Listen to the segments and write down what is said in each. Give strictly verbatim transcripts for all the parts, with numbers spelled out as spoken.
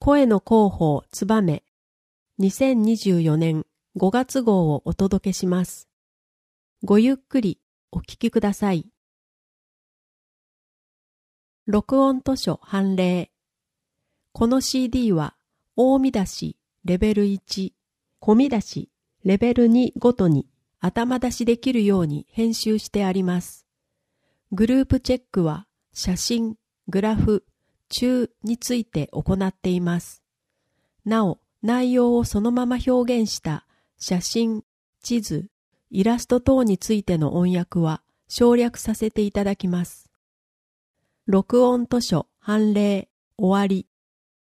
声の広報つばめにせんにじゅうよねんごがつ号をお届けします。ごゆっくりお聞きください。録音図書判例。この シーディー は大見出しレベルいち、小見出しレベルにごとに頭出しできるように編集してあります。グループチェックは写真、グラフ、中について行っています。なお、内容をそのまま表現した写真、地図、イラスト等についての音訳は省略させていただきます。録音図書判例終わり。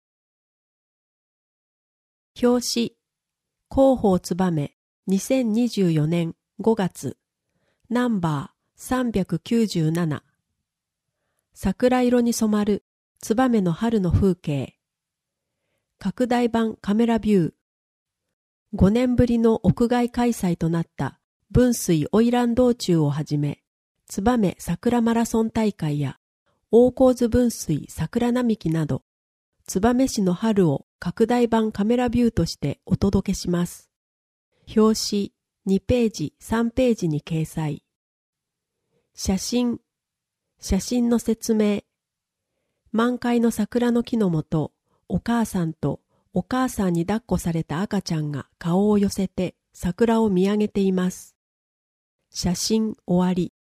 表紙、広報つばめにせんにじゅうよねんごがつナンバーさんびゃくきゅうじゅうなな。桜色に染まるつばめの春の風景。拡大版カメラビュー。ごねんぶりの屋外開催となった分水花魁道中をはじめ、つばめ桜マラソン大会や大河津分水桜並木など、燕市の春を拡大版カメラビューとしてお届けします。表紙にページ、さんページに掲載。写真、写真の説明。満開の桜の木のもと、お母さんとお母さんに抱っこされた赤ちゃんが顔を寄せて桜を見上げています。写真終わり。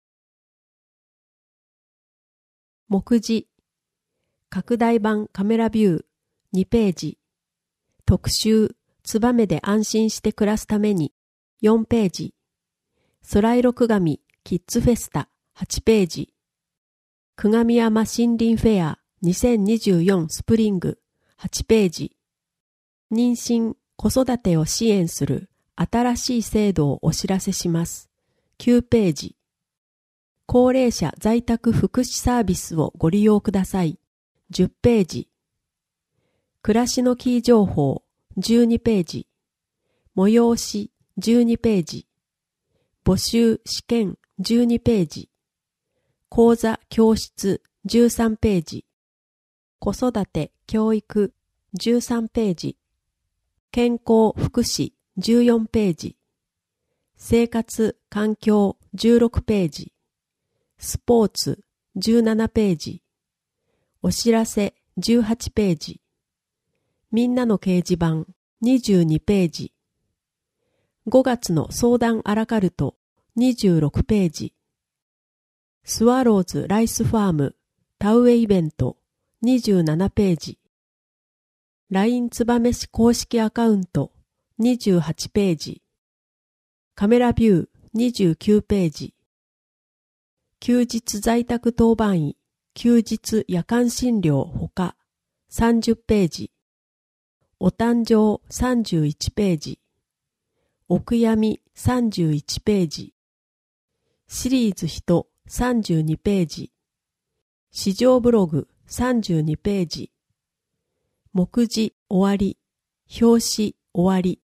目次。拡大版カメラビューにページ。特集、つばめで安心して暮らすためによんページ。空色くがみキッズフェスタはちページ。くがみ山森林フェアにせんにじゅうよんスプリングはちページ。妊娠、子育てを支援する新しい制度をお知らせしますきゅうページ。高齢者在宅福祉サービスをご利用くださいじゅっページ。暮らしのキー情報じゅうにページ。催しじゅうにページ。募集試験じゅうにページ。講座教室じゅうさんページ。子育て教育じゅうさんページ。健康福祉じゅうよんページ。生活環境じゅうろくページ。スポーツじゅうななページ。お知らせじゅうはちページ。みんなの掲示板にじゅうにページ。ごがつの相談アラカルトにじゅうろくページ。スワローズライスファーム田植えイベントにじゅうななページ。ライン つばめ市公式アカウントにじゅうはちページ。カメラビューにじゅうきゅうページ。休日在宅当番医休日夜間診療ほかさんじゅっページ。お誕生さんじゅういちページ。お悔やみさんじゅういちページ。シリーズ人さんじゅうにページ。市場ブログさんじゅうにページ。目次終わり。表紙終わり。